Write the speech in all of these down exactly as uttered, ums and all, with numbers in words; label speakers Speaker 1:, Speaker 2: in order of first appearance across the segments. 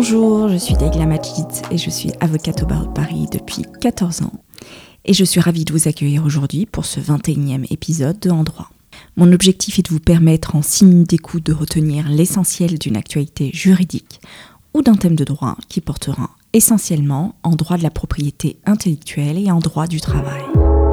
Speaker 1: Bonjour, je suis Degla Majid et je suis avocate au barreau de Paris depuis quatorze ans. Et je suis ravie de vous accueillir aujourd'hui pour ce vingt et unième épisode de En droit. Mon objectif est de vous permettre en six minutes d'écoute de retenir l'essentiel d'une actualité juridique ou d'un thème de droit qui portera essentiellement en droit de la propriété intellectuelle et en droit du travail.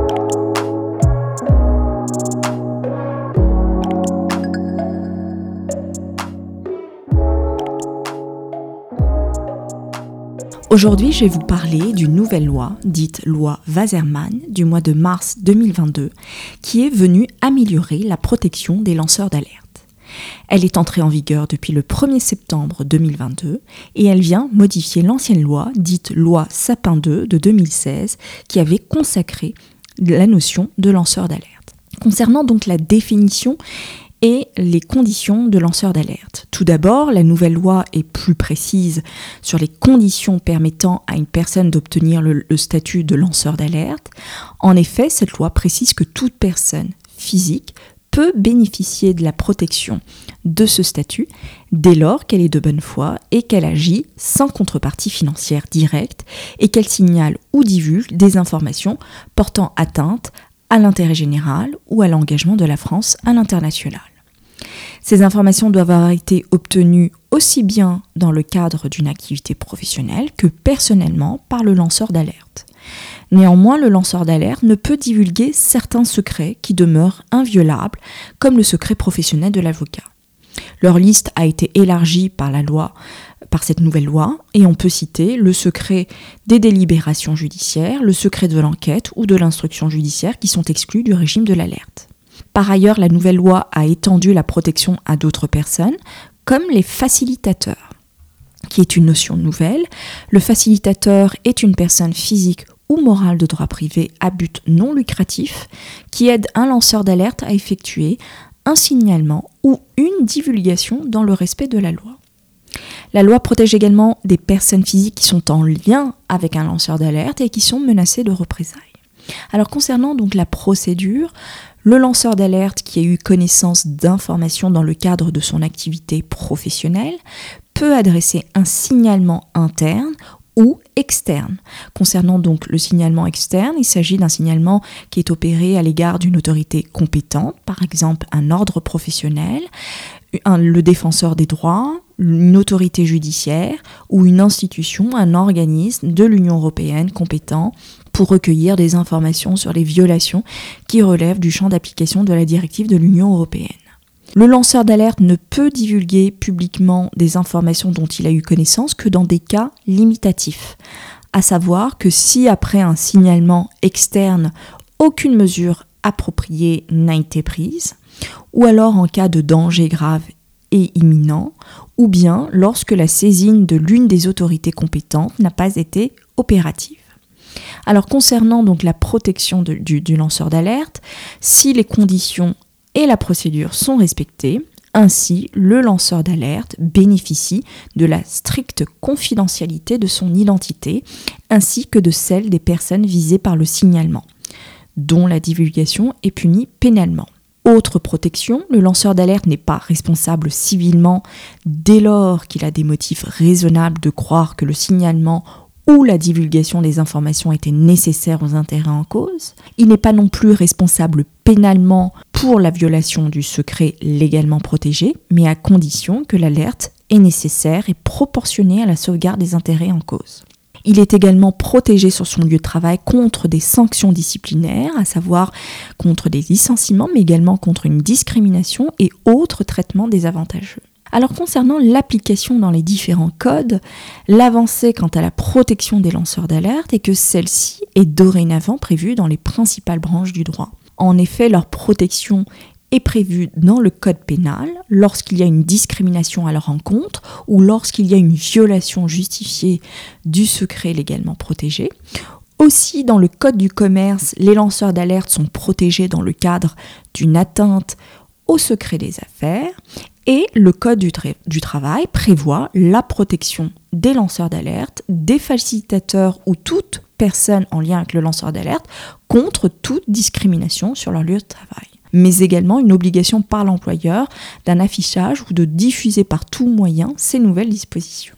Speaker 1: Aujourd'hui, je vais vous parler d'une nouvelle loi, dite loi Wasserman, du mois de mars deux mille vingt-deux, qui est venue améliorer la protection des lanceurs d'alerte. Elle est entrée en vigueur depuis le premier septembre deux mille vingt-deux et elle vient modifier l'ancienne loi, dite loi Sapin deux de deux mille seize, qui avait consacré la notion de lanceur d'alerte. Concernant donc la définition et les conditions de lanceur d'alerte. Tout d'abord, la nouvelle loi est plus précise sur les conditions permettant à une personne d'obtenir le, le statut de lanceur d'alerte. En effet, cette loi précise que toute personne physique peut bénéficier de la protection de ce statut dès lors qu'elle est de bonne foi et qu'elle agit sans contrepartie financière directe et qu'elle signale ou divulgue des informations portant atteinte à l'intérêt général ou à l'engagement de la France à l'international. Ces informations doivent avoir été obtenues aussi bien dans le cadre d'une activité professionnelle que personnellement par le lanceur d'alerte. Néanmoins, le lanceur d'alerte ne peut divulguer certains secrets qui demeurent inviolables, comme le secret professionnel de l'avocat. Leur liste a été élargie par la loi, par cette nouvelle loi, et on peut citer le secret des délibérations judiciaires, le secret de l'enquête ou de l'instruction judiciaire qui sont exclus du régime de l'alerte. Par ailleurs, la nouvelle loi a étendu la protection à d'autres personnes, comme les facilitateurs, qui est une notion nouvelle. Le facilitateur est une personne physique ou morale de droit privé à but non lucratif qui aide un lanceur d'alerte à effectuer un signalement ou une divulgation dans le respect de la loi. La loi protège également des personnes physiques qui sont en lien avec un lanceur d'alerte et qui sont menacées de représailles. Alors concernant donc la procédure, le lanceur d'alerte qui a eu connaissance d'informations dans le cadre de son activité professionnelle peut adresser un signalement interne ou externe. Concernant donc le signalement externe, il s'agit d'un signalement qui est opéré à l'égard d'une autorité compétente, par exemple un ordre professionnel, un, le défenseur des droits, une autorité judiciaire ou une institution, un organisme de l'Union européenne compétent pour recueillir des informations sur les violations qui relèvent du champ d'application de la directive de l'Union européenne. Le lanceur d'alerte ne peut divulguer publiquement des informations dont il a eu connaissance que dans des cas limitatifs, à savoir que si après un signalement externe, aucune mesure appropriée n'a été prise, ou alors en cas de danger grave et imminent, ou bien lorsque la saisine de l'une des autorités compétentes n'a pas été opérative. Alors concernant donc la protection de, du, du lanceur d'alerte, si les conditions et la procédure sont respectées, ainsi le lanceur d'alerte bénéficie de la stricte confidentialité de son identité ainsi que de celle des personnes visées par le signalement, dont la divulgation est punie pénalement. Autre protection, le lanceur d'alerte n'est pas responsable civilement dès lors qu'il a des motifs raisonnables de croire que le signalement ou la divulgation des informations était nécessaire aux intérêts en cause. Il n'est pas non plus responsable pénalement pour la violation du secret légalement protégé, mais à condition que l'alerte est nécessaire et proportionnée à la sauvegarde des intérêts en cause. Il est également protégé sur son lieu de travail contre des sanctions disciplinaires, à savoir contre des licenciements, mais également contre une discrimination et autres traitements désavantageux. Alors concernant l'application dans les différents codes, l'avancée quant à la protection des lanceurs d'alerte est que celle-ci est dorénavant prévue dans les principales branches du droit. En effet, leur protection est prévue dans le code pénal lorsqu'il y a une discrimination à leur encontre ou lorsqu'il y a une violation justifiée du secret légalement protégé. Aussi, dans le code du commerce, les lanceurs d'alerte sont protégés dans le cadre d'une atteinte au secret des affaires. Et le Code du, tra- du travail prévoit la protection des lanceurs d'alerte, des facilitateurs ou toute personne en lien avec le lanceur d'alerte contre toute discrimination sur leur lieu de travail. Mais également une obligation par l'employeur d'un affichage ou de diffuser par tout moyen ces nouvelles dispositions.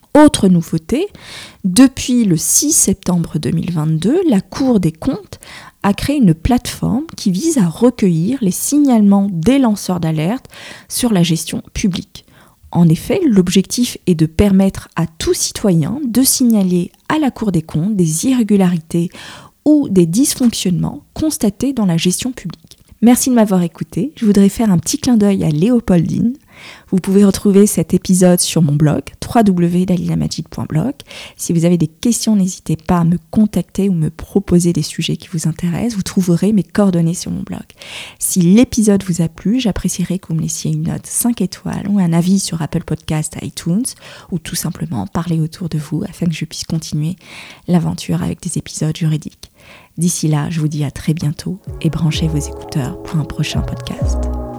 Speaker 1: Autre nouveauté, depuis le six septembre deux mille vingt-deux, la Cour des comptes a créé une plateforme qui vise à recueillir les signalements des lanceurs d'alerte sur la gestion publique. En effet, l'objectif est de permettre à tout citoyen de signaler à la Cour des comptes des irrégularités ou des dysfonctionnements constatés dans la gestion publique. Merci de m'avoir écouté. Je voudrais faire un petit clin d'œil à Léopoldine. Vous pouvez retrouver cet épisode sur mon blog w w w point dalila majid point blog. Si vous avez des questions, n'hésitez pas à me contacter ou me proposer des sujets qui vous intéressent. Vous trouverez mes coordonnées sur mon blog. Si l'épisode vous a plu, j'apprécierais que vous me laissiez une note cinq étoiles ou un avis sur Apple Podcast, iTunes, ou tout simplement parler autour de vous afin que je puisse continuer l'aventure avec des épisodes juridiques. D'ici là, je vous dis à très bientôt et branchez vos écouteurs pour un prochain podcast.